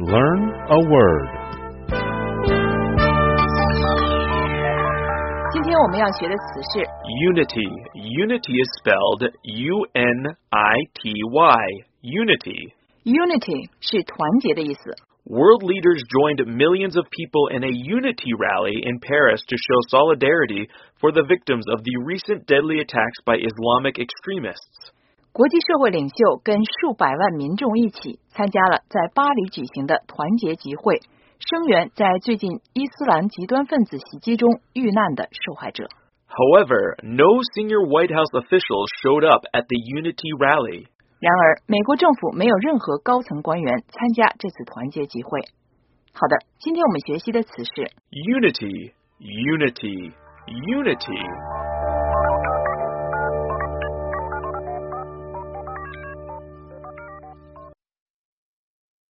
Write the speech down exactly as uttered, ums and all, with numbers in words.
Learn a word. 今天我们要学的词是 Unity. Unity is spelled U N I T Y. Unity. Unity 是团结的意思。 World leaders joined millions of people in a unity rally in Paris to show solidarity for the victims of the recent deadly attacks by Islamic extremists. 国际社会领袖跟数百万民众一起参加了在巴黎举行的团结集会，声援在最近伊斯兰极端分子袭击中遇难的受害者。 However, no senior White House officials showed up at the unity rally. 然而，美国政府没有任何高层官员参加这次团结集会。好的，今天我们学习的词是 Unity, unity, unity.